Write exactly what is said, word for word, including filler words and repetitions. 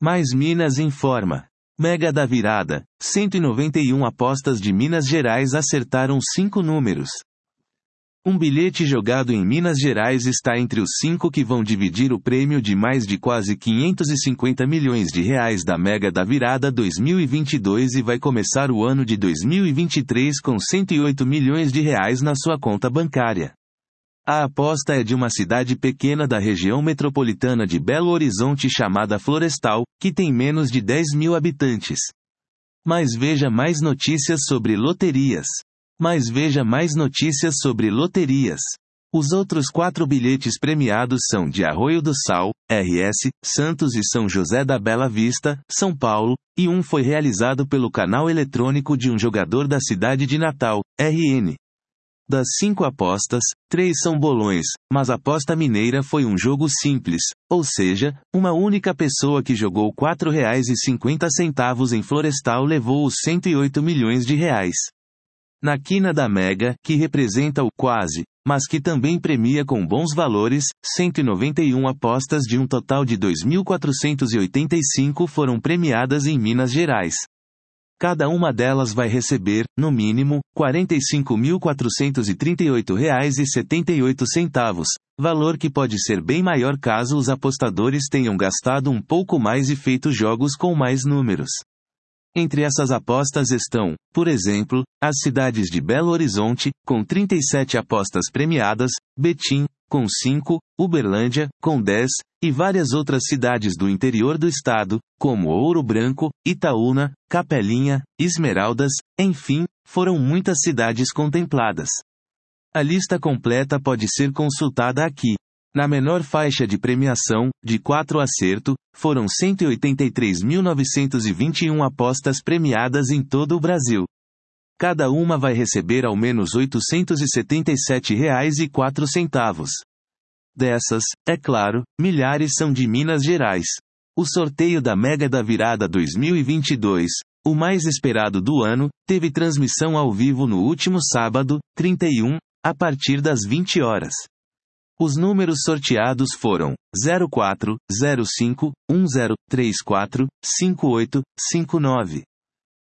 Mais Minas informa. Mega da Virada, cento e noventa e um apostas de Minas Gerais acertaram cinco números. Um bilhete jogado em Minas Gerais está entre os cinco que vão dividir o prêmio de mais de quase quinhentos e cinquenta milhões de reais da Mega da Virada dois mil e vinte e dois e vai começar o ano de dois mil e vinte e três com cento e oito milhões de reais na sua conta bancária. A aposta é de uma cidade pequena da região metropolitana de Belo Horizonte chamada Florestal, que tem menos de dez mil habitantes. Mas veja mais notícias sobre loterias. Mas veja mais notícias sobre loterias. Os outros quatro bilhetes premiados são de Arroio do Sal, R S, Santos e São José da Bela Vista, São Paulo, e um foi realizado pelo canal eletrônico de um jogador da cidade de Natal, R N. Das cinco apostas, três são bolões, mas a aposta mineira foi um jogo simples, ou seja, uma única pessoa que jogou quatro reais e cinquenta centavos em Florestal levou os cento e oito milhões de reais. Na quina da Mega, que representa o quase, mas que também premia com bons valores, cento e noventa e um apostas de um total de dois mil quatrocentos e oitenta e cinco foram premiadas em Minas Gerais. Cada uma delas vai receber, no mínimo, quarenta e cinco mil quatrocentos e trinta e oito reais e setenta e oito centavos, valor que pode ser bem maior caso os apostadores tenham gastado um pouco mais e feito jogos com mais números. Entre essas apostas estão, por exemplo, as cidades de Belo Horizonte, com trinta e sete apostas premiadas, Betim, com cinco, Uberlândia, com dez, e várias outras cidades do interior do estado, como Ouro Branco, Itaúna, Capelinha, Esmeraldas, enfim, foram muitas cidades contempladas. A lista completa pode ser consultada aqui. Na menor faixa de premiação, de quatro acerto, foram cento e oitenta e três mil novecentos e vinte e um apostas premiadas em todo o Brasil. Cada uma vai receber ao menos oitocentos e setenta e sete reais e quatro centavos. Dessas, é claro, milhares são de Minas Gerais. O sorteio da Mega da Virada dois mil e vinte e dois, o mais esperado do ano, teve transmissão ao vivo no último sábado, trinta e um, a partir das vinte horas. Os números sorteados foram zero quatro, zero cinco, um zero, três quatro, cinco oito, cinco nove.